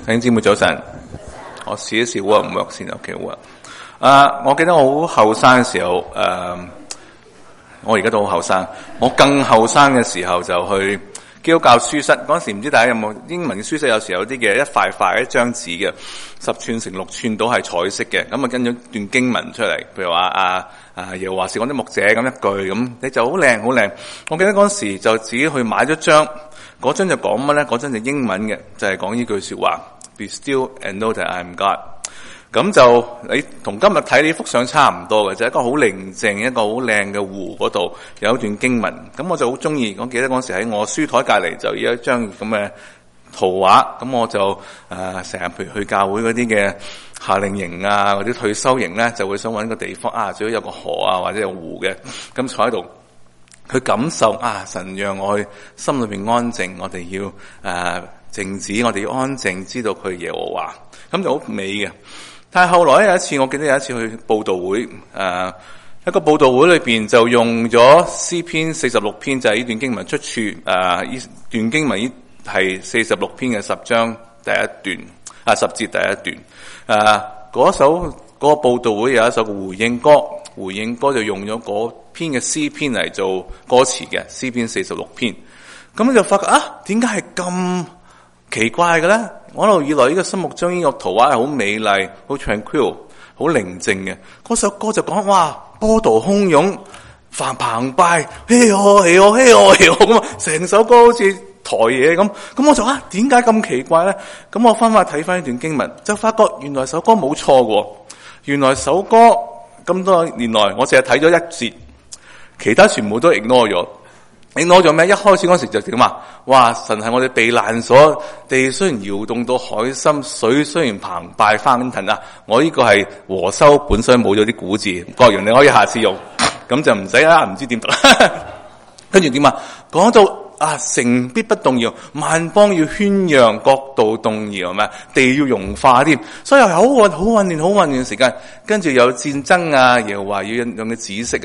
弟兄姊妹早晨，我試一試 work 唔 work 先 ，OK work。我記得我好後生嘅時候，我而家都好後生。我更後生嘅時候就去基督教書室，嗰陣時唔知大家有冇英文書室，有時有啲嘅一塊塊一張紙嘅10寸乘6寸都係彩色嘅，咁啊跟咗段經文出嚟，譬如話耶和華是我的牧者咁一句咁，你就好靚好靚。我記得嗰陣時就自己去買咗張，嗰張就講乜咧？嗰張就英文嘅，就係講呢句說話 ：Be still and know that I am God。咁就你同今日睇呢幅相差唔多嘅，就係一個好寧靜、一個好靚嘅湖嗰度有一段經文。咁我就好中意，我記得嗰時喺我書台隔籬就有一張咁嘅圖畫。咁我就成日譬如去教會嗰啲嘅夏令營啊，或者退休營咧，就會想搵個地方最好有個河啊或者有湖嘅，咁坐喺度去感受神讓我去心裏邊安靜，我哋要靜止，我哋要安靜，知道佢耶和華，咁就好美嘅。但係後來有一次，我記得有一次去佈道會，一個佈道會裏邊就用咗詩篇46篇，就係呢段經文出處。呢段經文係46篇嘅10章第一段，10節第一段。嗰個佈道會有一首回應歌，回應歌就用咗嗰篇嘅詩篇嚟做歌詞嘅，詩篇46篇。咁就發覺點解係咁奇怪嘅咧？我一路以來呢個心目中呢個圖畫係好美麗、好 tranquil、好寧靜嘅。嗰首歌就講波濤洶湧、澎湃，嘿哦嘿哦嘿哦嘿哦咁啊！成首歌好似台嘢咁。咁我就點解咁奇怪咧？咁我翻去睇翻呢段經文，就發覺原來首歌冇錯嘅。原來首歌咁多年來，我淨係睇咗一節，其他全部都 ignore 咗。你攞咗咩？一開始嗰時就點神係我哋避難所，地雖然搖動到海深，水雖然澎湃翻騰我呢個係和修本身冇咗啲古字，郭陽你可以下次用，咁就唔使唔知點讀。跟住點講到城必不動搖，萬邦要喧嚷，國度動搖，係咪？地要融化添，所以好混亂時間。跟住有戰爭耶和華要用嘅紫色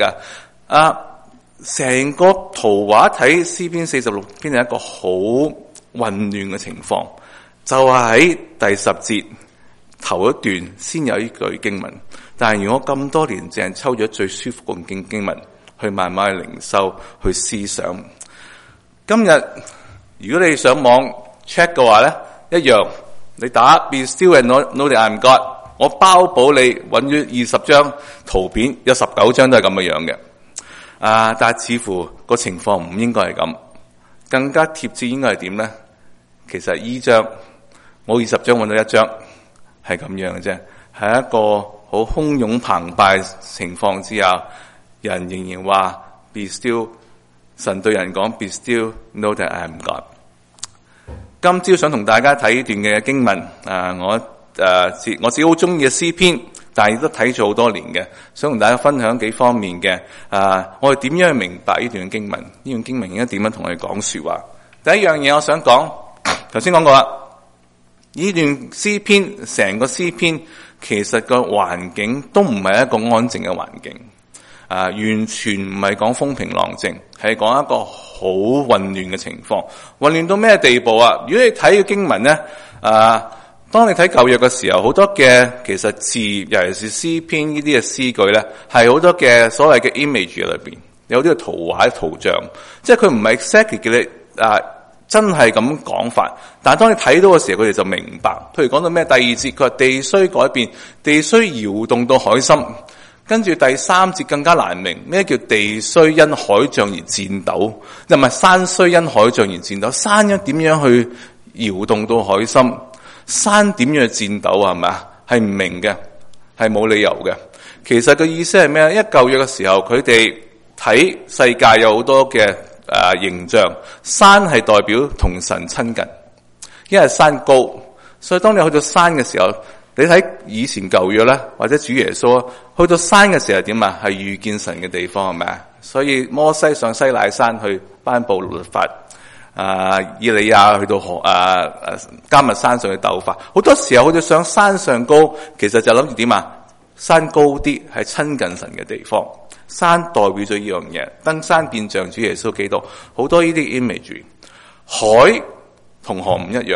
成個圖畫睇詩篇46篇係一個好混亂嘅情況，就係喺第10節頭一段先有呢句經文。但係如果咁多年淨係抽咗最舒服嘅經文去慢慢去靈修去思想，今日如果你上網 check 嘅話咧，一樣你打 Be still and know that I am God， 我包保你揾咗20張圖片，有19張都係咁嘅樣嘅。但係似乎個情況唔應該係咁，更加貼切應該係點咧？其實依張我20張揾到一張係咁樣嘅啫，係一個好洶湧澎湃情況之下，人仍然話 Be still， 神對人講 Be still, know that I am God。今朝想同大家睇呢段嘅經文，我自己好中意嘅詩篇。但係亦都睇咗好多年嘅，想同大家分享幾方面嘅。我哋點樣去明白呢段經文？呢段經文應該點樣同我哋講說話？第一樣嘢我想講，頭先講過啦，呢段詩篇，成個詩篇其實個環境都唔係一個安靜嘅環境，完全唔係講風平浪靜，係講一個好混亂嘅情況。混亂到咩地步啊？如果你睇個經文咧，當你睇舊約嘅時候，好多嘅其實字，尤其是詩篇呢啲嘅詩句咧，係好多嘅所謂嘅 image 裏邊，有啲嘅圖畫、圖像，即係佢唔係 exactly 叫你真係咁講法。但係當你睇到嘅時候，佢哋就明白。譬如講到咩第2節，佢話地雖改變，地雖搖動到海深。跟住第3節更加難明，咩叫地雖因海漲而顫抖？又唔係山雖因海漲而顫抖？山點樣去搖動到海深？山點樣去顫抖係咪啊？係唔明嘅，係冇理由嘅。其實個意思係咩咧？一舊約嘅時候，佢哋睇世界有好多嘅形象，山係代表同神親近，因為山高，所以當你去到山嘅時候，你睇以前舊約咧，或者主耶穌去到山嘅時候點啊？係遇見神嘅地方係咪啊？所以摩西上西乃山去頒布律法。以利亞去到迦密山上去鬥法，好多時候去到上山上高，其實就諗住點啊？山高啲係親近神嘅地方，山代表咗呢樣嘢，登山變像主耶穌基督，好多呢啲 image。海同河唔一樣，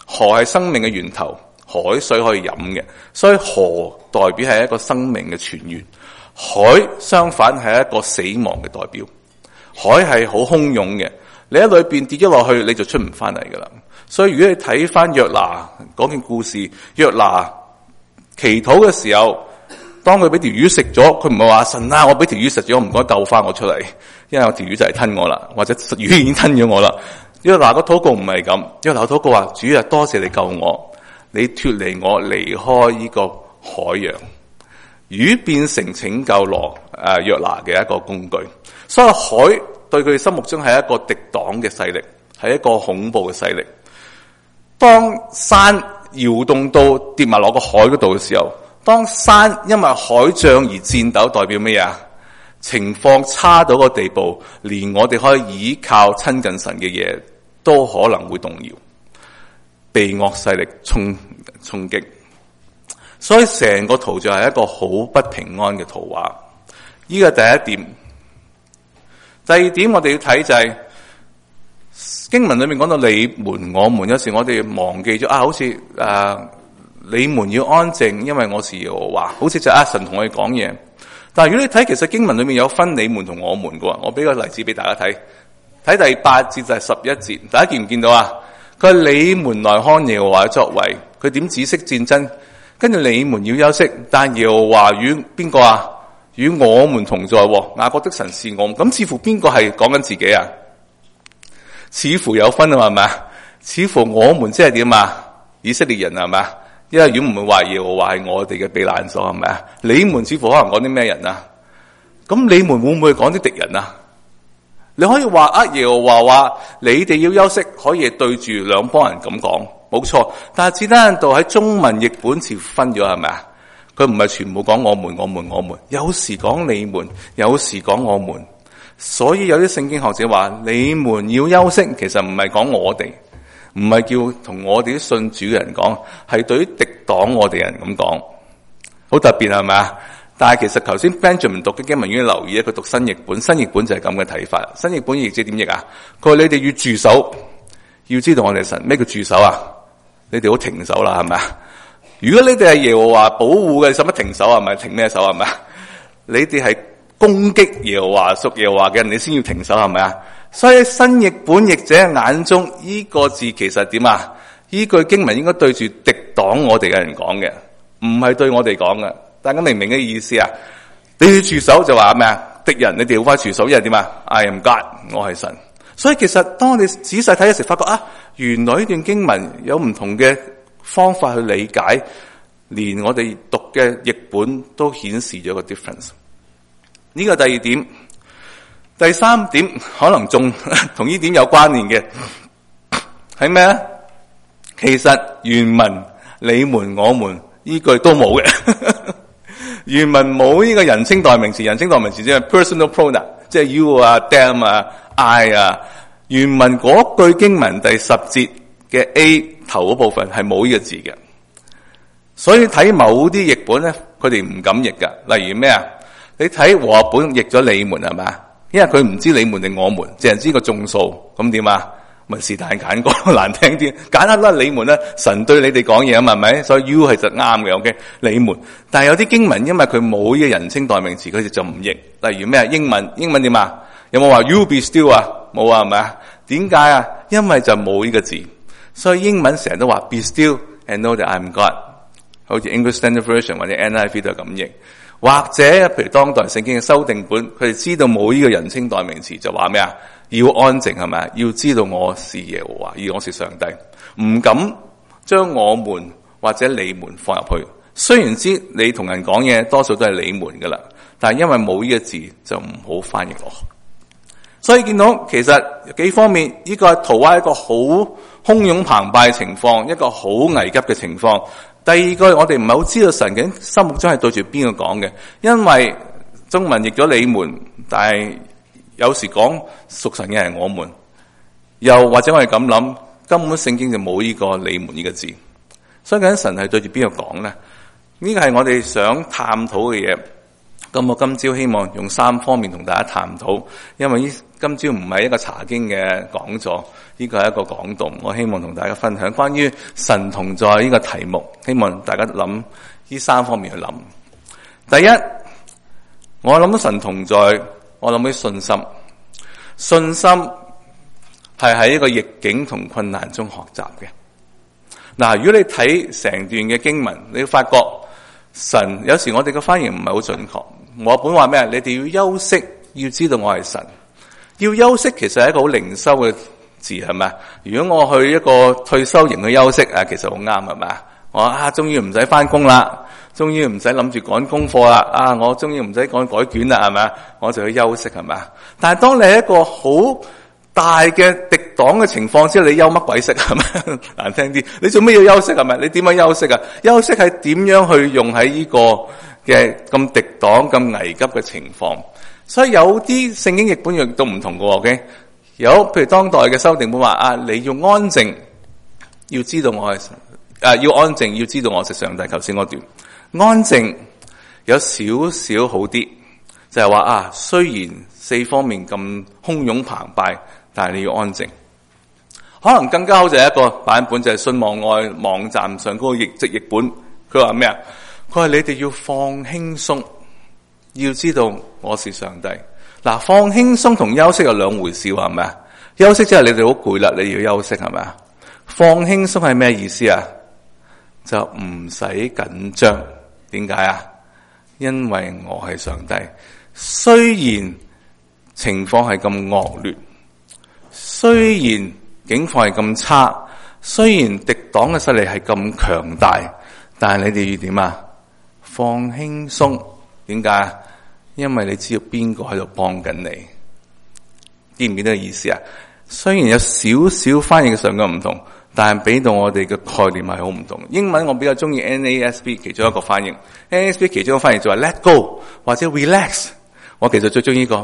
河係生命嘅源頭，海水可以飲嘅，所以河代表係一個生命嘅泉源。海相反係一個死亡嘅代表。海係好洶湧嘅，你喺裏邊跌咗落去，你就出唔翻嚟噶啦。所以如果你睇翻約拿嗰件故事，約拿祈禱嘅時候，當佢俾條魚食咗，佢唔係話神啊，我俾條魚食咗，唔該救翻我出嚟，因為我條魚就係吞我啦，或者魚已經吞咗我啦。約拿個禱告唔係咁，約拿禱告話：主啊，多謝你救我，你脫離我離開呢個海洋。魚變成拯救約拿嘅一個工具，所以海對佢心目中係一個敵擋嘅勢力，係一個恐怖嘅勢力。當山搖動到跌埋落個海嗰度嘅時候，當山因為海漲而戰鬥，代表咩啊？情況差到個地步，連我哋可以依靠親近神嘅嘢都可能會動搖，被惡勢力衝擊。所以成個圖就係一個好不平安嘅圖畫。呢個第一點。第二點我哋要睇就係經文裏面講到你們我們，有時我哋忘記咗好似你們要安靜，因為我是耶和華，好似就神同我哋講嘢。但係如果你睇，其實經文裏面有分你們同我們嘅。我俾個例子俾大家睇，睇第8節就係11節，大家見唔見到啊？佢話你們來看耶和華嘅作為，佢點止息戰爭？跟住你們要休息，但耶和華與邊個啊？與我們同在。雅各的神是我們，咁似乎邊個係講緊自己啊？似乎有分啊，係咪啊？似乎我們即係點啊？以色列人係咪啊？因為如果唔會話耶和華係我哋嘅避難所，係咪啊？你們似乎可能講啲咩人啊？咁你們會唔會講啲敵人啊？你可以話耶和華話你哋要休息，可以對住兩幫人咁講，冇錯。但係只單度喺中文譯本似乎分咗，係咪啊？佢唔係全部講我們，有時講你們，有時講我們。所以有啲聖經學者話你們要休息，其實唔係講我哋，唔係叫同我哋啲信主嘅人講，係對於敵擋我哋人咁講，好特別係咪啊？但係其實頭先 Benjamin 讀嘅經文，已經留意佢讀新譯本，新譯本就係咁嘅睇法。新譯本譯者點譯啊？佢話你哋要駐守，要知道我哋神咩叫駐守啊？你哋好停手啦，係咪啊？如果你哋係耶和華保護嘅，使乜停手啊？係咪停咩手係咪啊？你哋係攻擊耶和華屬耶和華嘅人，你先要停手係咪啊？所以新譯本譯者眼中呢個字其實點啊？呢句經文應該對住敵擋我哋嘅人講嘅，唔係對我哋講嘅。大家明唔明嘅意思啊？你要駐守就話咩啊？敵人你哋要翻駐守，因為點啊 ？I am God， 我係神。所以其實當我哋仔細睇嘅時，發覺原來呢段經文有唔同嘅方法去理解，連我哋讀嘅譯本都顯示咗個 difference。呢個第二點，第三點可能仲同呢點有關聯嘅係咩啊？其實原文你們我們呢句都冇嘅。原文冇呢個人稱代名詞，人稱代名詞即係 personal pronoun， 即係 you 啊、them 啊、I 啊。原文嗰句經文第10節嘅 A 頭嗰部分係冇呢個字嘅，所以睇某啲譯本咧，佢哋唔敢譯噶。例如咩啊？你睇和合本譯咗你們係咪？因為佢唔知你們定我們，淨係知個眾數，咁點啊？咪是但揀個難聽啲，揀下啦你們啦，神對你哋講嘢啊嘛，係咪？所以 you 係實啱嘅 ，OK？ 你們，但係有啲經文因為佢冇呢個人稱代名詞，佢哋就唔譯。例如咩啊？英文點啊？有冇話 you be still 啊？冇啊，係咪啊？點解啊？因為就冇呢個字，所以英文成日都話 be still and know that I'm God， 好似 English Standard Version 或者 NIV 都係咁譯。或者譬如當代聖經嘅修訂本，佢哋知道冇呢個人稱代名詞，就話咩啊？要安靜係咪？要知道我是耶和華，而我是上帝，唔敢將我們或者你們放入去。雖然知你同人講嘢多數都係你們噶啦，但係因為冇呢個字就唔好翻譯落。所以見到其實幾方面，呢個圖畫一個好洶湧澎湃嘅情況，一個好危急嘅情況。第二個我哋唔係好知道神嘅心目中係對住邊個講嘅，因為中文譯咗你們，但係有時講屬神嘅係我們，又或者我哋咁諗，根本聖經就冇呢個你們呢個字。所以究竟神係對住邊個講呢？呢個係我哋想探討嘅嘢。咁我今朝希望用3方面同大家探討，因為呢今朝唔係一個查經嘅講座，呢個係一個講道。我希望同大家分享關於神同在呢個題目，希望大家諗呢3方面去諗。第一，我諗到神同在，我諗起信心。信心係喺一個逆境同困難中學習嘅。嗱，如果你睇成段嘅經文，你會發覺神有時我哋嘅翻譯唔係好準確。我本話咩？你哋要休息，要知道我係神。要休息其實係一個好靈修嘅字，係咪？如果我去一個退休營去休息啊，其實好啱，係咪？我終於唔使翻工啦，終於唔使諗住趕功課啦，我終於唔使趕改卷啦，係咪？我就去休息，係咪？但係當你係一個好大嘅敵擋嘅情況之下，你休乜鬼息，係咪？難聽啲，你做咩要休息，係咪？你點樣休息啊？休息係點樣去用喺呢個嘅咁敵擋、咁危急嘅情況？所以有啲聖經譯本亦都唔同嘅，OK？有譬如當代嘅修訂本話你要安靜，要知道我係要安靜，要知道我係上帝。頭先嗰段安靜有少少好啲，就係話雖然4方面咁洶湧澎湃，但係你要安靜。可能更加好就係一個版本，就係信望愛網站上嗰個譯本，佢話咩啊？佢話你哋要放輕鬆，要知道我是上帝。嗱，放輕鬆同休息有兩回事，係咪啊？休息即係你哋好攰啦，你要休息，係咪啊？放輕鬆係咩意思啊？就唔使緊張。點解啊？因為我係上帝。雖然情況係咁惡劣，雖然境況係咁差，雖然敵擋嘅勢力係咁強大，但係你哋要點啊？放輕鬆。點解啊？因為你知道邊個喺度幫緊你。見唔見到個意思啊？雖然有少少翻譯上嘅唔同，但係俾到我哋嘅概念係好唔同。英文我比較中意 NASB 其中一個翻譯， NASB 其中一個翻譯就係 let go 或者 relax。我其實最中意呢個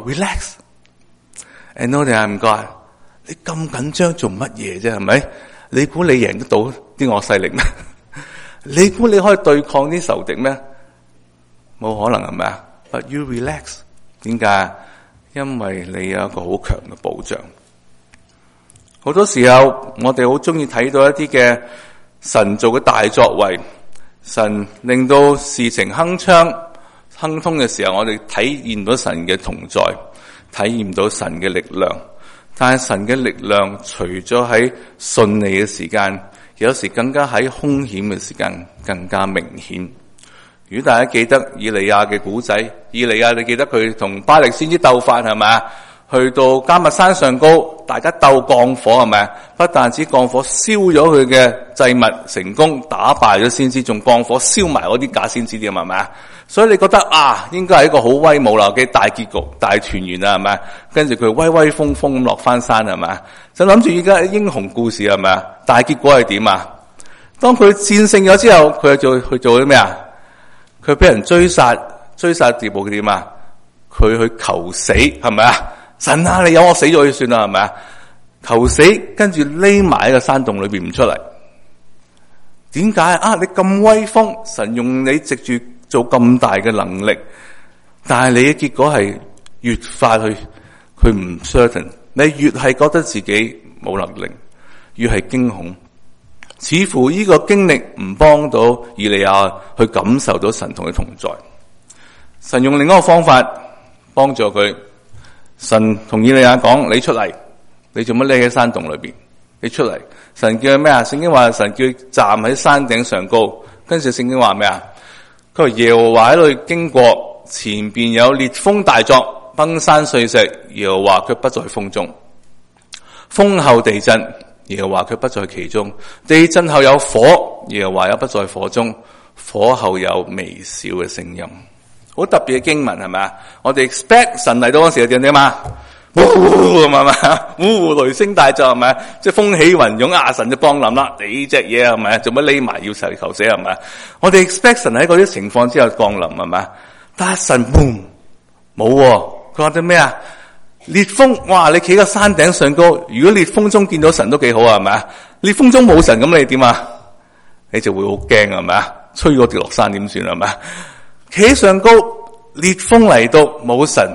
relax。And know that I'm God。你咁緊張做乜嘢啫？係咪？你估你贏得到啲惡勢力咩？你估你可以對抗啲仇敵咩？冇可能，係咪啊？But you relax。點解？因為你有一個好強嘅保障。好多時候我哋好中意睇到一啲嘅神做嘅大作為，神令到事情鏗鏘亨通嘅時候，我哋體驗到神嘅同在，體驗到神嘅力量。但係神嘅力量除咗喺順利嘅時間，有時更加喺兇險嘅時間更加明顯。如果大家記得以利亞嘅古仔，以利亞你記得佢同巴力先知鬥法，係咪啊？去到迦密山上高，大家鬥降火，係咪啊？不但止降火燒咗佢嘅祭物成功，打敗咗先知，仲降火燒埋嗰啲假先知啲，係咪啊？所以你覺得應該係一個好威武啦嘅大結局、大團圓啦，係咪？跟住佢威威風風咁落翻山，係咪？就諗住依家英雄故事，係咪？大結果係點啊？當佢戰勝咗之後，佢去做啲咩啊？佢俾人追殺地步，佢點啊？佢去求死，係咪啊？神啊，你有我死咗就算啦，係咪啊？求死，跟住匿埋喺個山洞裏邊唔出嚟。點解你咁威風，神用你藉住做咁大嘅能力，但係你嘅結果係越發去佢唔 certain， 你越係覺得自己冇能力，越係驚恐。似乎呢個經歷唔幫到以利亞去感受到神同佢同在。神用另一個方法幫助佢。神同以利亞講：你出嚟，你做乜匿喺山洞裏邊？你出嚟。神叫佢咩啊？聖經話神叫佢站喺山頂上高。跟住聖經話咩啊？佢話耶和華喺度經過，前邊有烈風大作，崩山碎石，耶和華卻不在風中。風後地震，耶和華卻不在其中。地震後有火，耶和華也不在火中。火後有微小嘅聲音。好特別嘅經文，係咪啊？我哋 expect 神嚟到嗰時係點啊？呼咁係咪？雷聲大作係咪？即係風起雲湧，神就降臨啦！你隻嘢係咪？做乜匿埋要求死係咪？我哋 expect 神喺嗰啲情況之下降臨係咪？但係神 boom 冇，佢話啲咩啊？烈風，哇！你企喺山頂上高，如果烈風中見到神都幾好係咪？烈風中冇神，咁你點啊？你就會好驚係咪？吹我跌落山點算係咪？企喺上高，烈風嚟到冇神，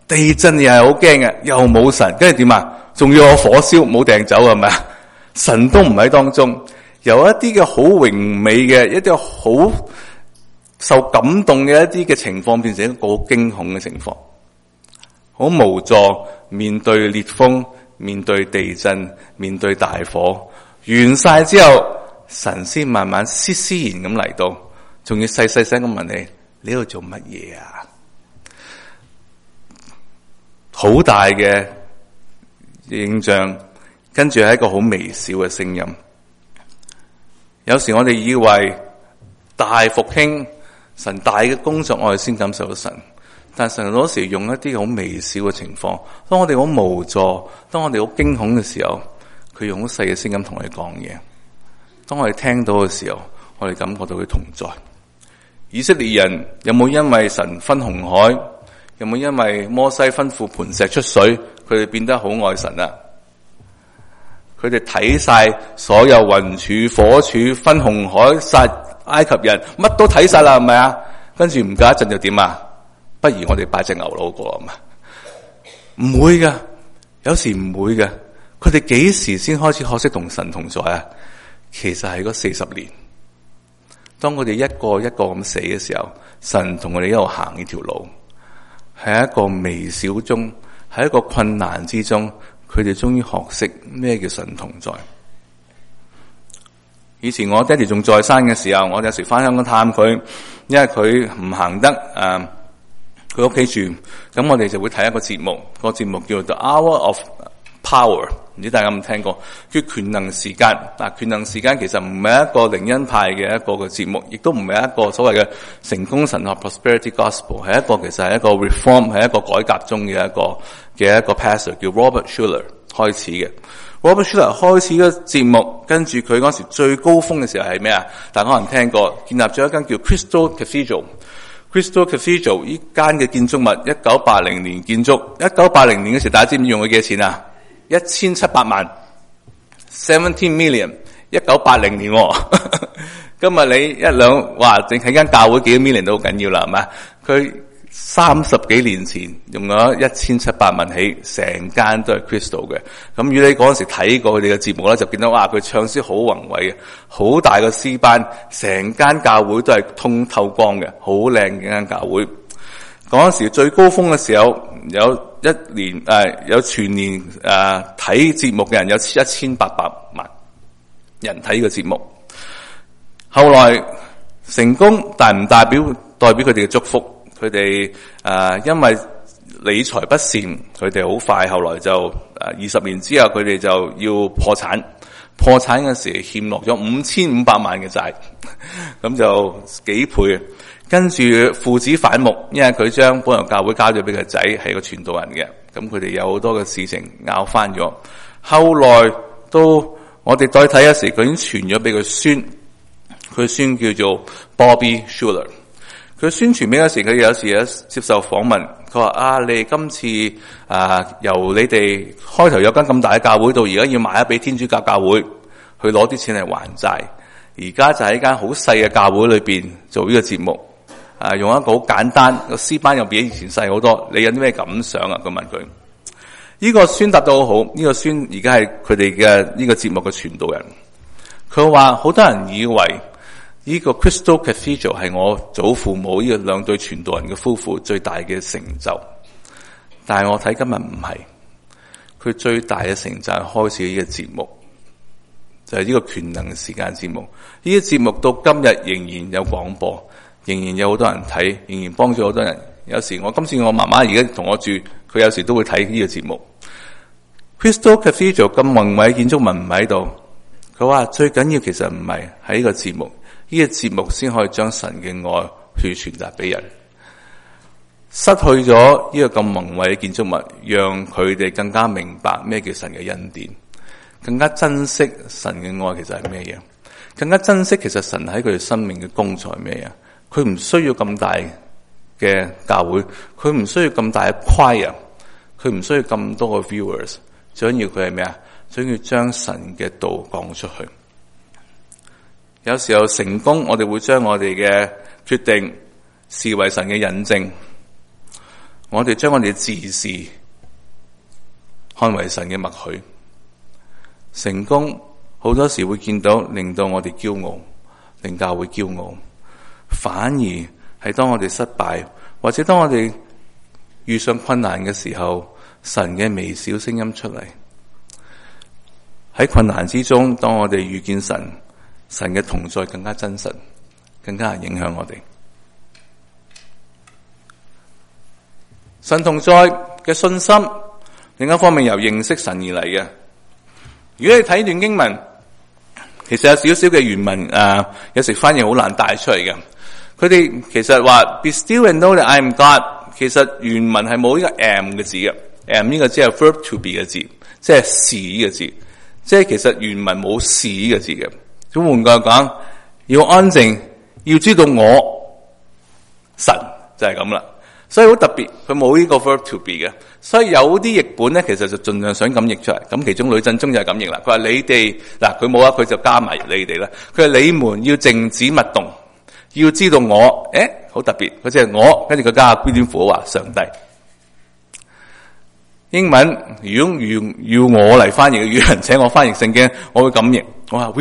地震又係好驚嘅，又冇神，跟住點啊？仲要我火燒冇掟走係咪啊？神都唔喺當中，由一啲嘅好榮美嘅一啲好受感動嘅一啲嘅情況，變成一個好驚恐嘅情況，好無助面對烈風，面對地震，面對大火，完晒之後，神先慢慢施然咁嚟到，仲要細細聲咁問你喺度做乜嘢啊？好大嘅形象，跟住係一個好微小嘅聲音。有時我哋以為大復興，神大嘅工作，我哋先感受到神。但神有時用一啲好微小嘅情況，當我哋好無助，當我哋好驚恐嘅時候，佢用好細嘅聲音同我哋講嘢。當我哋聽到嘅時候，我哋感覺到佢同在。以色列人有冇因為神分紅海，有冇因為摩西吩咐磐石出水，佢哋變得好愛神啊？佢哋睇晒所有雲柱、火柱、分紅海、殺埃及人，乜都睇晒啦，係咪啊？跟住唔夠一陣就點啊？不如我哋拜隻牛佬過啊嘛？唔會噶，有時唔會噶。佢哋幾時先開始學識同神同在啊？其實係嗰40年。當佢哋一個一個咁死嘅時候，神同我哋一路行呢條路，係一個微小中，喺一個困難之中，佢哋終於學識咩叫神同在。以前我爹哋仲在生嘅時候，我有時翻香港探佢，因為佢唔行得，佢屋企住，咁我哋就會睇一個節目，個節目叫做 The Hour of Power， 唔知大家有冇聽過？叫權能時間。權能時間其實唔係一個靈恩派嘅一個嘅節目，亦都唔係一個所謂嘅成功神學 Prosperity Gospel， 係一個其實係一個 reform， 係一個改革中嘅一個 pastor 叫 Robert Schuller 開始嘅。Robert Schuller 開始嘅節目，跟住佢嗰時最高峰嘅時候係咩啊？大家可能聽過，建立咗一間叫 Crystal Cathedral。Crystal Cathedral 呢間嘅建築物1980年建築，1980年嘅時大家知唔知用咗幾多錢啊？1700萬 ，17 million， 1980年、哦，今日你一兩話淨係間教會幾多 million 都好緊要啦，係咪？佢30幾年前用咗1700萬起，成間都係 Crystal 嘅。咁如果你嗰陣時睇過佢哋嘅節目咧，就見到哇，佢唱詩好宏偉嘅，好大個詩班，成間教會都係通透光嘅，好靚嘅間教會。嗰陣時最高峰嘅時候，有有全年睇節目嘅人有1800萬人睇呢個節目。後來成功，但唔代表佢哋嘅祝福。佢哋因為理財不善，佢哋好快後來就20年之後，佢哋就要破產。破產嘅時欠落咗5500萬嘅債，咁就幾倍。跟住父子反目，因為佢將本來教會交咗俾個仔，係個傳道人嘅，咁佢哋有好多嘅事情拗翻咗。後來都我哋再睇一時，佢已經傳咗俾佢孫，佢孫叫做 Bobby Schuller。佢宣傳俾嗰時，佢有時接受訪問，佢話你今次由你哋開頭有間咁大嘅教會，到而家要賣咗俾天主教教會，去攞啲錢嚟還債。而家就喺間好細嘅教會裏邊做呢個節目。用一個好簡單個詩班又比以前細好多，你有啲咩感想啊？佢問佢，呢個孫答得好好，呢個孫而家係佢哋嘅呢個節目嘅傳道人。佢話好多人以為呢個 Crystal Cathedral 係我祖父母呢個兩對傳道人嘅夫婦最大嘅成就，但係我睇今日唔係，佢最大嘅成就係開始呢個節目，就係呢個權能時間節目。呢個節目到今日仍然有廣播。仍然有好多人睇，仍然幫助好多人。有時今次我媽媽而家同我住，佢有時都會睇呢個節目。Crystal Cathedral 咁宏偉建築物唔喺度，佢話最緊要其實唔係喺呢個節目，呢個節目先可以將神嘅愛去傳達俾人。失去咗呢個咁宏偉嘅建築物，讓佢哋更加明白咩叫神嘅恩典，更加珍惜神嘅愛其實係咩嘢，更加珍惜其實神喺佢哋生命嘅工作係咩嘢。佢唔需要咁大嘅教會，佢唔需要咁大嘅 choir， 佢唔需要咁多嘅 viewers， 最緊要佢係咩啊？最緊要將神嘅道講出去。有時候成功，我哋會將我哋嘅決定視為神嘅引證。 我哋將我哋嘅自視看為神嘅默許。成功好多時會見到令到我哋驕傲，令教會驕傲，反而係當我哋失敗或者當我哋遇上困難嘅時候，神嘅微小聲音出嚟。喺困難之中，當我哋遇見神，神嘅同在更加真實，更加係影響我哋。神同在嘅信心，另一方面由認識神而嚟嘅。如果你睇段經文，其實有少少嘅原文有時翻譯好難帶出嚟嘅。佢哋其實話 Be still and know that I am God， 其實原文係冇呢個 am 嘅字嘅。am 呢個只係 verb to be 嘅字，即係是嘅字，即係其實原文冇是嘅字嘅。咁換句話講，要安靜，要知道我神就係咁啦。所以好特別，佢冇呢個 verb to be 嘅。所以有啲譯本咧，其實就盡量想咁譯出嚟。咁其中呂振中就係咁譯啦。佢話你哋嗱，佢冇啊，佢就加埋你哋啦。佢話你們要靜止勿動，要知道我，好特別，佢即係我，跟住佢加個標點符號話上帝。英文如果要我嚟翻譯嘅，有人請我翻譯聖經，我會咁譯，我話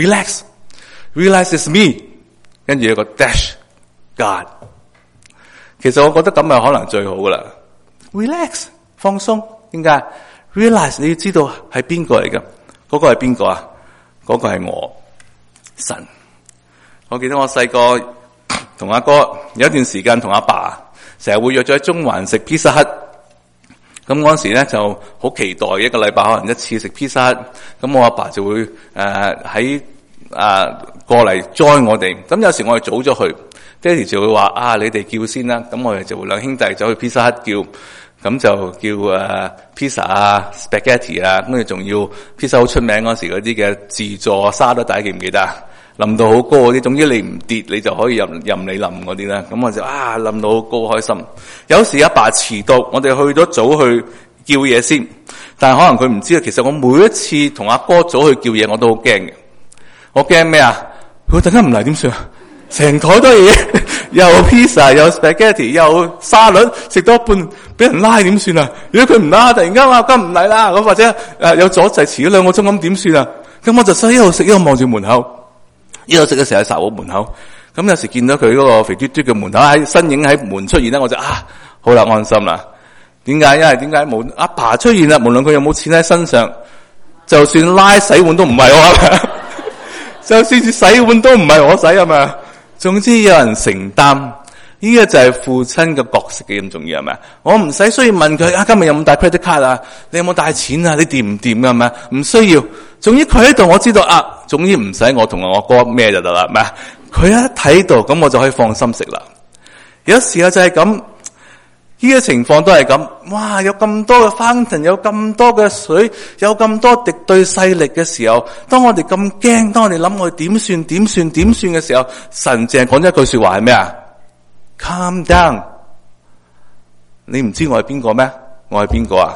relax is me， 跟住有個 dash God。其實我覺得咁係可能最好噶啦 ，relax 放鬆。點解 ？realize 你要知道係邊個嚟噶？嗰個係邊個啊？嗰個係我神。我記得我細個同阿哥有一段時間同阿爸成日會約咗喺中環食 pizza hut。咁嗰時咧就好期待一個禮拜可能一次食 pizza hut。咁我阿爸就會喺過嚟 join 我哋。咁有時我哋早咗去。爹哋就會話你哋叫先啦，咁我哋就會兩兄弟走去 pizza hut 叫，咁就叫pizza 啊 spaghetti 啊，跟住仲要 pizza 好出名嗰時嗰啲嘅自助沙律，大家記唔記得？淋到好高嗰啲，總之你唔跌你就可以任你淋嗰啲啦。咁我就淋到好高，開心。有時阿爸遲到，我哋去咗早去叫嘢先，但係可能佢唔知啊。其實我每一次同阿哥早去叫嘢，我都好驚嘅。我驚咩啊？佢突然間唔嚟點算啊？成台都係嘢，又 pizza 又 spaghetti 又沙律，食到一半俾人拉點算啊？如果佢唔拉，突然間話今唔嚟啦，咁或者有阻滯遲咗2個鐘咁點算啊？咁我就一路食一路望住門口，一路食嘅時候喺沙屋門口。咁有時見到佢嗰個肥嘟嘟嘅門口喺身影喺門出現咧，我就好啦，安心啦。點解？因為點解冇阿爸出現啦？無論佢有冇錢喺身上，就算拉洗碗都唔係我，就算洗碗都唔係我洗係咪？總之有人承擔，呢個就係父親嘅角色嘅咁重要係咪？我唔使需要問佢今日有冇帶 credit card 啊？你有冇帶錢啊？你掂唔掂㗎係咪？唔需要。總之佢喺度，我知道總之唔使我同我哥咩就得啦，係咪？佢一睇到咁，我就可以放心食啦。有時候就係咁，呢個情況都係咁。哇！有咁多嘅 fountain，有咁多嘅水，有咁多敵對勢力嘅時候，當我哋咁驚，當我哋諗我哋點算嘅時候，神淨係講咗一句說話係咩啊 ？Calm down。你唔知我係邊個咩？我係邊個啊？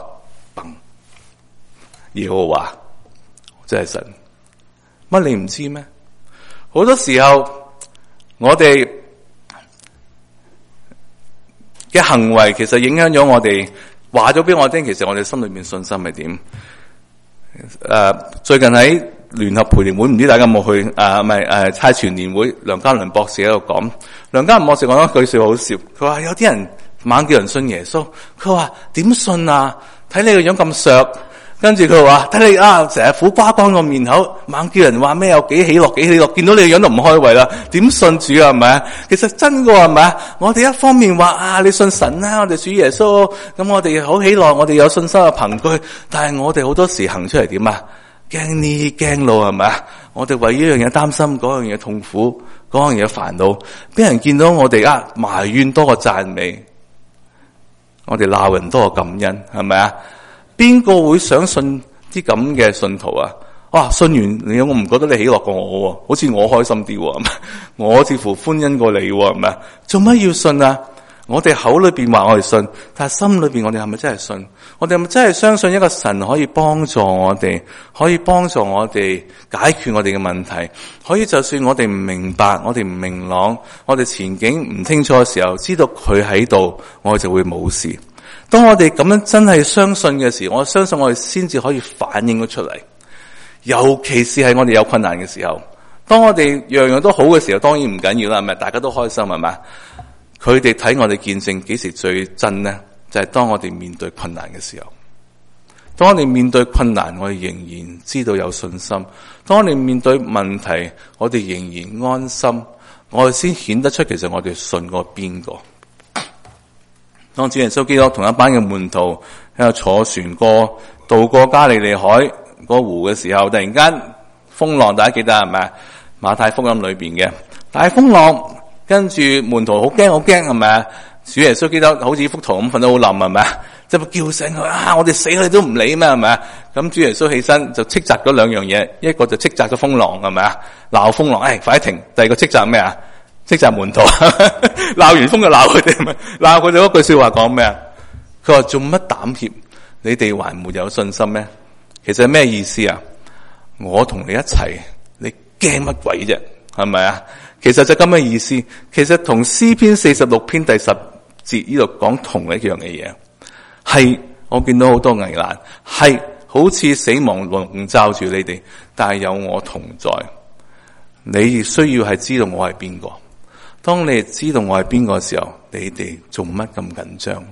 耶和華，真係神。乜你唔知咩？好多時候我哋嘅行為其實影響咗我哋，話咗俾我聽，其實我哋心裏面信心係點？最近喺聯合培靈會，唔知大家有冇去？差傳年會，梁家麟博士喺度講。梁家麟博士講一句說好笑，佢話有啲人猛叫人信耶穌，佢話點信啊？睇你個樣咁削。跟住佢話睇你成日苦瓜乾個面口，猛叫人話咩有幾喜樂，見到你個樣都唔開胃啦，點信主啊？係咪啊？其實真嘅係咪啊？我哋一方面話你信神啦，我哋主耶穌，咁我哋好喜樂，我哋有信心嘅憑據，但係我哋好多時行出嚟點啊？驚呢驚路係咪啊？我哋為呢樣嘢擔心，嗰樣嘢痛苦，嗰樣嘢煩惱，俾人見到我哋埋怨多過讚美，我哋鬧人多過感恩，係咪啊？邊個會想信啲咁嘅信徒啊？信完你，我唔覺得你喜樂過我，好似我開心啲，係咪？我似乎歡欣過你，係咪？做乜要信啊？我哋口裏邊話我哋信，但係心裏邊我哋係咪真係信？我哋係咪真係相信一個神可以幫助我哋，可以幫助我哋解決我哋嘅問題？可以就算我哋唔明白，我哋唔明朗，我哋前景唔清楚嘅時候，知道佢喺度，我哋就會冇事。 當我哋咁樣真係相信嘅時候，我相信我哋先至可以反映咗出嚟。尤其是係我哋有困難嘅時候，當我哋樣樣都好嘅時候，當然唔緊要啦，係咪？大家都開心，係咪？佢哋睇我哋見證幾時最真呢？就係當我哋面對困難嘅時候。當我哋面對困難，我哋仍然知道有信心。當我哋面對問題，我哋仍然安心。我哋先顯得出其實我哋信過邊個。當主耶穌基督同一班嘅門徒喺度坐船渡過加利利海個湖嘅時候，突然間風浪，大家記得係咪？馬太福音裏邊嘅大風浪，跟住門徒好驚，係咪？主耶穌基督好似幅圖咁瞓得好冧，係咪？即係叫醒佢我哋死你都唔理咩，係咪？咁主耶穌起身就斥責咗兩樣嘢，一個就斥責咗風浪，係咪啊？鬧風浪，快啲停！第二個斥責咩啊？斥責門徒，鬧完風就鬧佢哋，係咪？鬧佢哋嗰句說話講咩啊？佢話做乜膽怯？你哋還沒有信心咩？其實係咩意思啊？我同你一齊，你驚乜鬼啫？係咪啊？其實就咁嘅意思。其實同詩篇46篇第10節呢度講同一樣嘅嘢。係我見到好多危難，係好似死亡籠罩住你哋，但係有我同在。你需要係知道我係邊個。當你知道我係邊個嘅時候，你哋做乜咁緊張？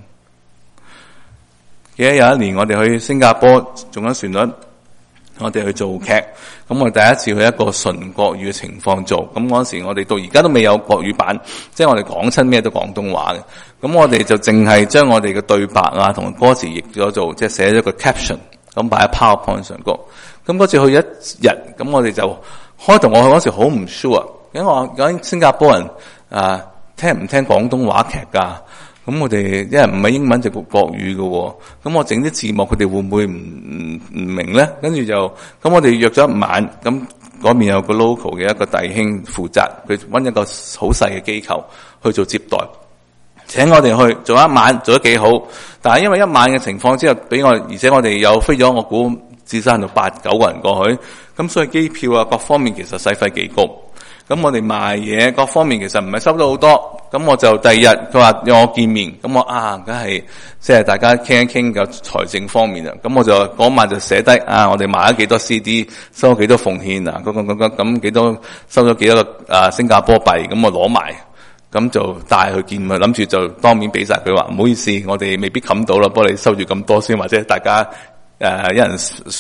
記得有一年我哋去新加坡做緊旋律，我哋去做劇，咁我哋第一次去一個純國語嘅情況做，咁嗰時我哋到而家都未有國語版，即係我哋講親咩都廣東話嘅，咁我哋就淨係將我哋嘅對白啊同歌詞譯咗做，即係寫咗個 caption， 咁擺喺 PowerPoint 上高。咁嗰次去一日，咁我哋就開頭我去嗰時好唔 sure， 因為我講新加坡人聽唔聽廣東話劇噶？咁我哋因為唔係英文就國語嘅，咁我整啲字幕佢哋會唔會唔明咧？跟住就咁我哋約咗一晚，咁嗰邊有個 local 嘅一個弟兄負責，佢搵一個好細嘅機構去做接待，請我哋去做一晚，做得幾好。但係因為一晚嘅情況之後俾我，而且我哋又飛咗，我估至少到8-9個人過去，咁所以機票啊各方面其實使費幾高。咁我哋賣嘢各方面其實唔係收到好多，咁我就第二日佢話約我見面，咁我梗係即係大家傾一傾個財政方面啊，咁我就嗰晚就寫低我哋賣咗幾多 CD， 收咗幾多奉獻啊，咁幾多收咗幾多個新加坡幣，咁我攞埋，咁就帶去見佢，諗住就當面俾晒佢話唔好意思，我哋未必冚到啦，幫你收住咁多先，或者大家一人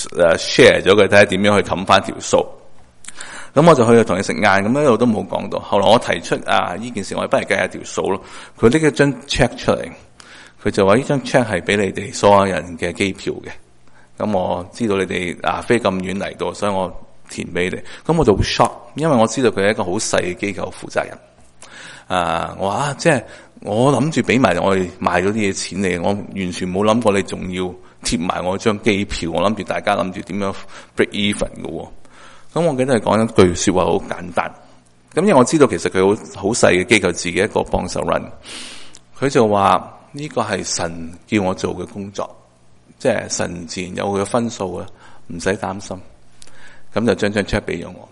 share 咗佢睇下點樣去冚翻條數。咁我就去同佢食晏，咁一路都冇講到。後來我提出呢件事，我哋不如計下條數咯。佢拎咗張 check 出嚟，佢就話呢張 check 係俾你哋所有人嘅機票嘅。咁我知道你哋飛咁遠嚟到，所以我填俾你。咁我就好 shock，因為我知道佢係一個好細嘅機構負責人。我話即係我諗住俾埋我哋賣咗啲嘢錢你，我完全冇諗過你仲要貼埋我張機票。我諗住大家諗住點樣 break even 嘅。咁我記得係講一句說話好簡單，咁因為我知道其實佢好細嘅機構自己一個幫手 run， 佢就話呢個係神叫我做嘅工作，即係神自然有佢嘅分數啊，唔使擔心。咁就將張 check 俾咗我，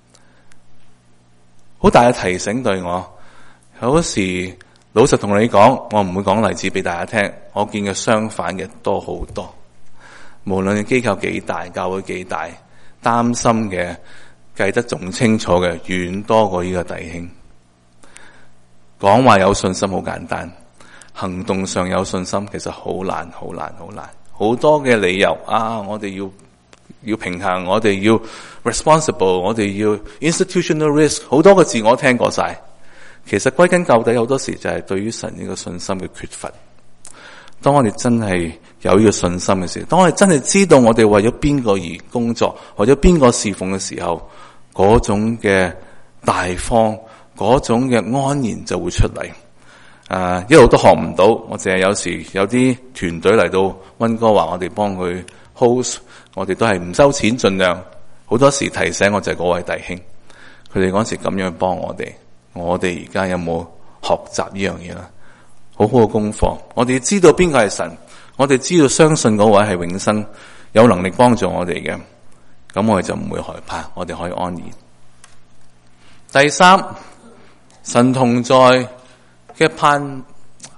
好大嘅提醒對我。有時老實同你講，我唔會講例子俾大家聽，我見嘅相反嘅多好多。無論你機構幾大，教會幾大，擔心嘅計得仲清楚嘅遠多過呢個弟兄。講話有信心好簡單，行動上有信心其實好難，好多嘅理由我哋要平衡，我哋要 responsible， 我哋要 institutional risk， 好多個字我聽過晒。其實歸根究底，好多時就係對於神呢個信心嘅缺乏。當我哋真係有呢個信心嘅時候，當我哋真係知道我哋為咗邊個而工作，為咗邊個侍奉嘅時候，嗰種嘅大方，嗰種嘅安然就會出嚟。一路都學唔到，我淨係有時有啲團隊嚟到溫哥華，我哋幫佢 host， 我哋都係唔收錢，盡量好多時提醒我就係嗰位弟兄，佢哋嗰時咁樣幫我哋而家有冇學習呢樣嘢啦？好好嘅功課，我哋知道邊個係神，我哋知道相信嗰位係永生，有能力幫助我哋嘅，咁我哋就唔會害怕，我哋可以安然。第三，神同在嘅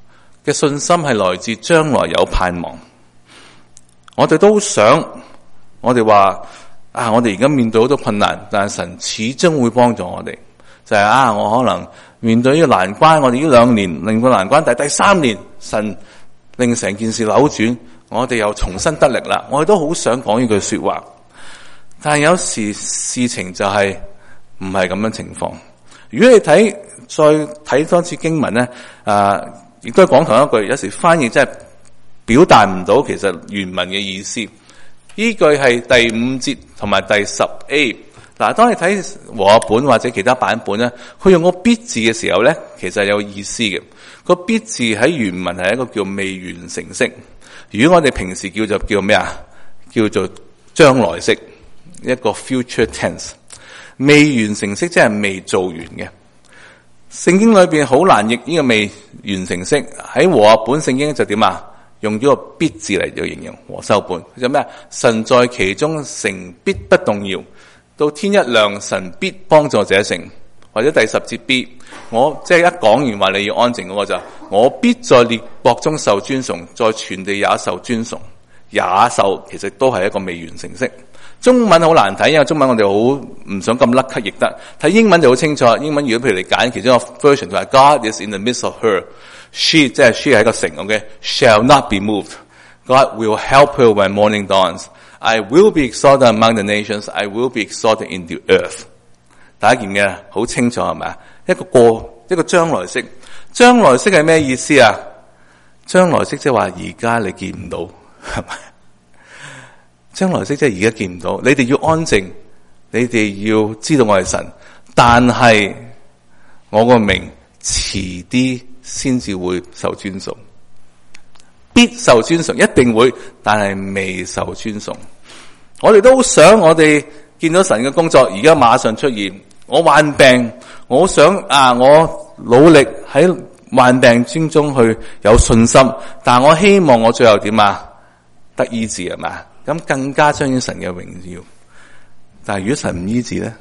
嘅信心係來自將來有盼望。我哋都想，我哋話我哋而家面對好多困難，但係神始終會幫助我哋。就係我可能面對呢個難關，我哋呢2年令個難關，但係第3年神令成件事扭轉，我哋又重新得力啦。我哋都好想講呢句說話，但係有時事情就係唔係咁樣情況。如果你再睇多次經文咧，亦都係講同一句，有時翻譯真係表達唔到其實原文嘅意思。呢句係第5節同埋第10a。嗱，當你睇和合本或者其他版本咧，佢用個必字嘅時候咧，其實有意思嘅。個必字喺原文係一個叫未完成式。如果我哋平時叫咩啊？叫做將來式，一個 future tense。未完成式即係未做完嘅。聖經裏邊好難譯呢個未完成式。喺和合本聖經就點啊？用咗個必字嚟做形容和修本。佢就咩啊？神在其中，城必不動搖。到天一亮，神必幫助這城。或者第10節 B， 我即係一講完話你要安靜嗰個就，我必在列國中受尊崇，在全地也受尊崇。也受其實都係一個未完成式。中文好難睇，因為中文我哋好唔想咁甩咳譯得。睇英文就好清楚。英文如果譬如你揀其中一個 version 就係 God is in the midst of her。She 即係 she 係一個城 ，shall not be moved。God will help her when morning dawns。I will be exalted among the nations. I will be exalted in the earth。第一件嘅好清楚係咪啊？一個將來式。將來式係咩意思啊？將來式即係話而家你見唔到，係咪？將來式即係而家見唔到。你哋要安靜，你哋要知道我係神，但係我個名遲啲先至會受尊崇。必受尊崇，一定會，但係未受尊崇。我哋都想我哋見到神嘅工作，而家馬上出現。我患病，我想我努力喺患病之中去有信心，但我希望我最後點啊？得醫治係嘛？咁更加彰顯神嘅榮耀。但係如果神唔醫治咧，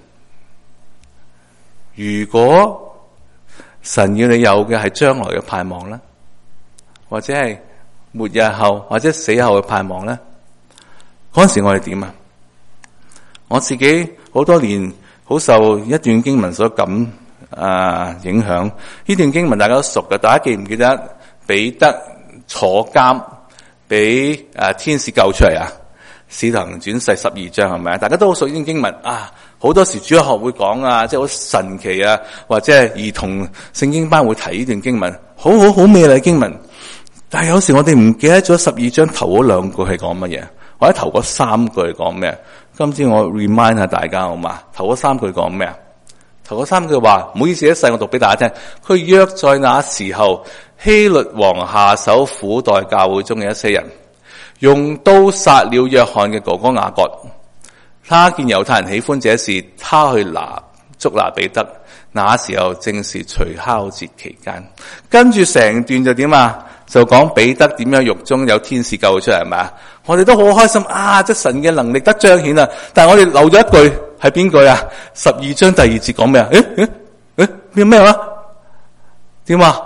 如果神要你有嘅係將來嘅盼望咧，或者係末日後或者死後嘅盼望咧，嗰陣時我哋點啊？我自己好多年好受一段經文所影響。呢段經文大家都熟嘅，大家記唔記得彼得坐監俾天使救出嚟啊？使徒行傳第12章係咪啊？大家都好熟呢段經文啊！好多時主日學會講即係好神奇啊，或者係兒童聖經班會提呢段經文，好美麗經文。但係有時我哋唔記得咗12章頭嗰2句係講乜嘢，或者頭嗰3句係講咩？今次我 remind 下大家好嘛？頭嗰3句講咩啊？頭嗰3句話，唔好意思，一細我讀俾大家聽。佢約在那時候，希律王下手苦待教會中嘅一些人，用刀殺了約翰嘅哥哥雅各。他見猶太人喜歡這事，他去捉拿彼得。那時候正是除酵節期間。跟住成段就點啊？就講彼得點樣獄中有天使救出嚟，係咪啊？我哋都好開心即係神嘅能力得彰顯啊！但係我哋漏咗一句，係邊句啊？12章第2節講咩啊？咩話？點啊？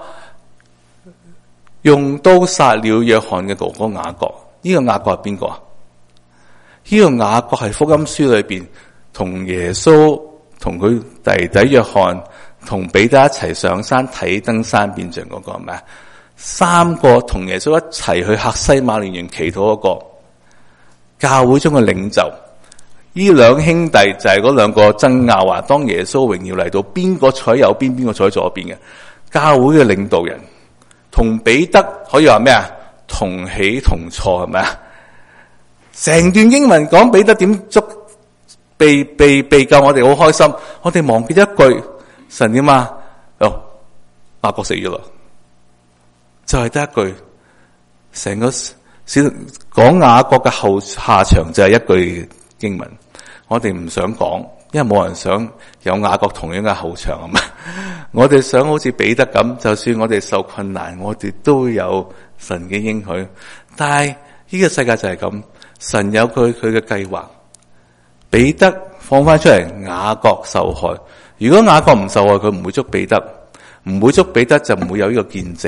用刀殺了約翰嘅哥哥雅各。呢個雅各係邊個啊？呢個雅各係福音書裏邊同耶穌同佢弟弟約翰同彼得一齊上山睇登山變像嗰個係咪啊？3個同耶穌一齊去客西馬尼園祈禱嗰個教會中嘅領袖。呢2兄弟就係嗰2個爭拗話，當耶穌榮耀嚟到，邊個坐喺右邊，邊個坐喺左邊嘅教會嘅領導人，同彼得可以話咩啊？同喜同錯係咪啊？成段經文講彼得點被救，我哋好開心。我哋忘記咗一句，神點啊？雅各死咗啦，就係得一句。成個講雅各嘅後下場就係一句經文。我哋唔想講，因為冇人想有雅各同樣嘅後場啊嘛。我哋想好似彼得咁，就算我哋受困難，我哋都有神嘅應許。但係呢個世界就係咁，神有佢嘅計劃。彼得放翻出嚟，雅各受害。如果雅各唔受害，佢唔會捉彼得，唔會捉彼得就唔會有呢個見證。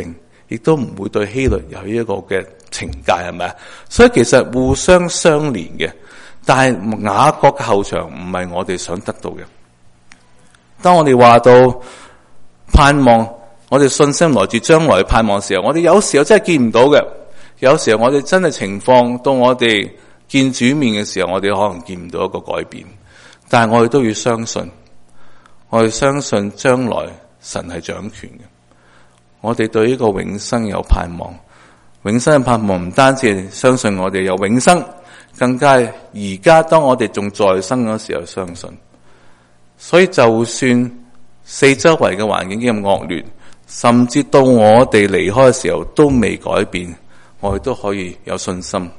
亦都唔會對希律有一個嘅懲戒，係咪啊？所以其實互相相連嘅，但係雅各嘅後場唔係我哋想得到嘅。當我哋話到盼望，我哋信心來自將來盼望嘅時候，我哋有時候真係見唔到嘅。有時候我哋真係情況到我哋見主面嘅時候，我哋可能見唔到一個改變。但係我哋都要相信，我哋相信將來神係掌權嘅。我哋對呢個永生有盼望，永生嘅盼望唔單止係相信我哋有永生，更加而家當我哋仲在生嗰時候相信。所以就算四周圍嘅環境幾咁惡劣，甚至到我哋離開嘅時候都未改變，我哋都可以有信心。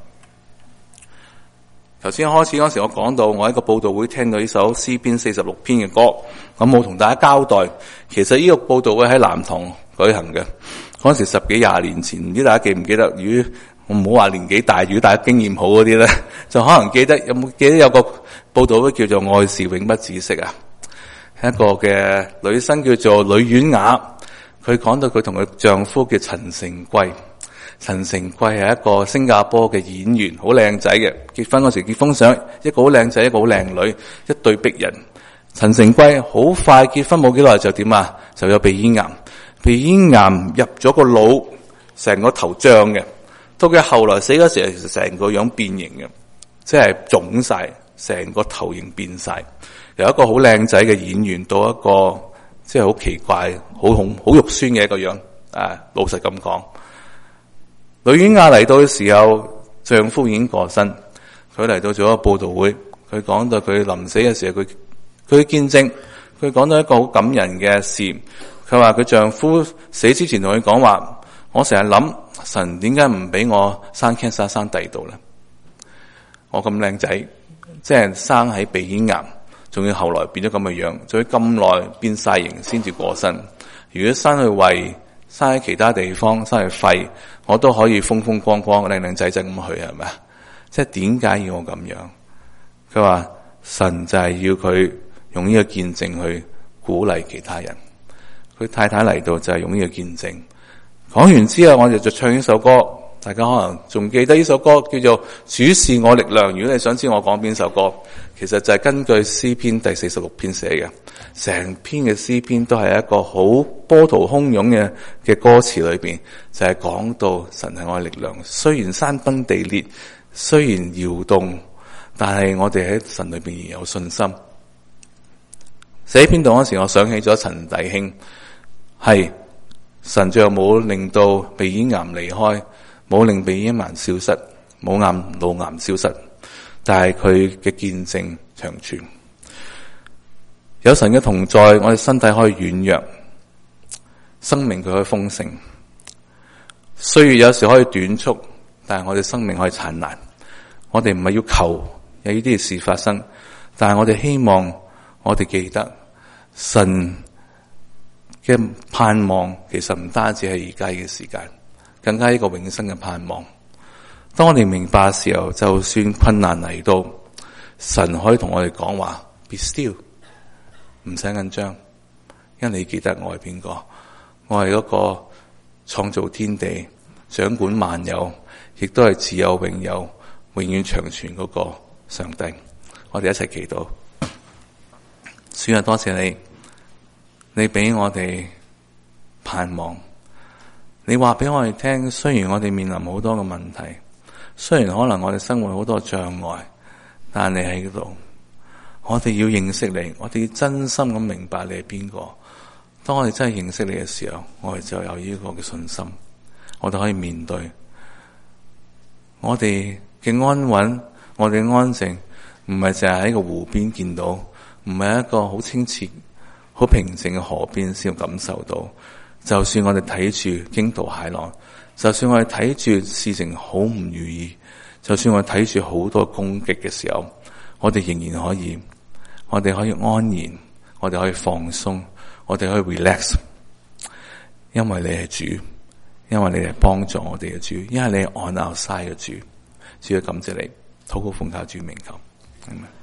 頭先開始嗰時我講到，我喺個佈道會聽到呢首詩篇46篇嘅歌，咁冇同大家交代。其實呢個佈道會喺南堂舉行嘅，嗰時10幾20年前，唔知大家記唔記得？如果我唔好話年紀大，如果大家經驗好嗰啲咧，就可能記得有冇記得有個佈道會叫做愛是永不止息啊？一個嘅女生叫做呂婉雅，佢講到佢同佢丈夫叫陳成貴。陳成貴係一個新加坡嘅演員，好靚仔嘅。結婚嗰時結婚相，一個好靚仔，一個好靚女，一對璧人。陳成貴好快結婚冇幾耐就點啊？就有鼻咽癌，鼻咽癌入咗個腦，成個頭脹嘅。到佢後來死嗰時，其實成個樣變形嘅，即係腫晒，成個頭型變晒。由一個好靚仔嘅演員到一個即係好奇怪、好肉酸嘅一個樣。老實咁講。呂婉雅嚟到嘅時候，丈夫已經過身，佢嚟到咗個佈道會，佢講到佢臨死嘅時候，佢見證，佢講到一個好感人嘅事。佢話佢丈夫死之前同佢講話，我成日諗神點解唔俾我生 cancer 生第二度咧？我咁靚仔，即係生喺鼻咽癌，仲要後來變咗咁嘅樣，仲要咁耐變晒形先至過身。如果生去胃，生喺其他地方，生去肺，我都可以風風光光、靚靚仔仔咁去，係咪啊？即係點解要我咁樣？佢話神就係要佢用呢個見證去鼓勵其他人。佢太太嚟到就係用呢個見證。講完之後，我哋就唱呢首歌。大家可能仲記得呢首歌叫做《主是我力量》。如果你想知我講邊首歌，其實就係根據詩篇第46篇寫嘅。成篇嘅詩篇都係一個好波濤洶湧嘅歌詞裏邊，就係講到神係我嘅力量。雖然山崩地裂，雖然搖動，但係我哋喺神裏邊仍有信心。寫篇度嗰時，我想起咗陳弟兄，係神最後冇令到鼻咽癌離開，冇令鼻咽癌消失，冇腦癌消失，但係佢嘅見證長存。有神嘅同在，我哋身體可以軟弱，生命佢可以豐盛。歲月有時可以短促，但係我哋生命可以燦爛。我哋唔係要求有呢啲事發生，但係我哋希望我哋記得神嘅盼望，其實唔單止係而家嘅時間，更加一個永生嘅盼望。當我哋明白嘅時候，就算困難嚟到，神可以同我哋講話 ，Be still。唔使緊張，因為你記得我係邊個？我係嗰個創造天地、掌管萬有，亦都係自有永有、永遠長存嗰個上帝。我哋一齊祈禱。主啊，多謝你，你俾我哋盼望。你話俾我哋聽，雖然我哋面臨好多嘅問題，雖然可能我哋生活好多障礙，但你喺嗰度。我哋要認識你，我哋要真心咁明白你係邊個。當我哋真係認識你嘅時候，我哋就有呢個嘅信心，我哋可以面對。我哋嘅安穩，我哋嘅安靜，唔係淨係喺個湖邊見到，唔係一個好清澈、好平靜嘅河邊先感受到。就算我哋睇住驚濤駭浪，就算我哋睇住事情好唔如意，就算我哋睇住好多攻擊嘅時候，我哋仍然可以，我哋可以安然，我哋可以放鬆，我哋可以 relax， 因為你係主，因為你係幫助我哋嘅主，因為你係 on our side 嘅主，主要感謝你，禱告奉靠主名求，明白。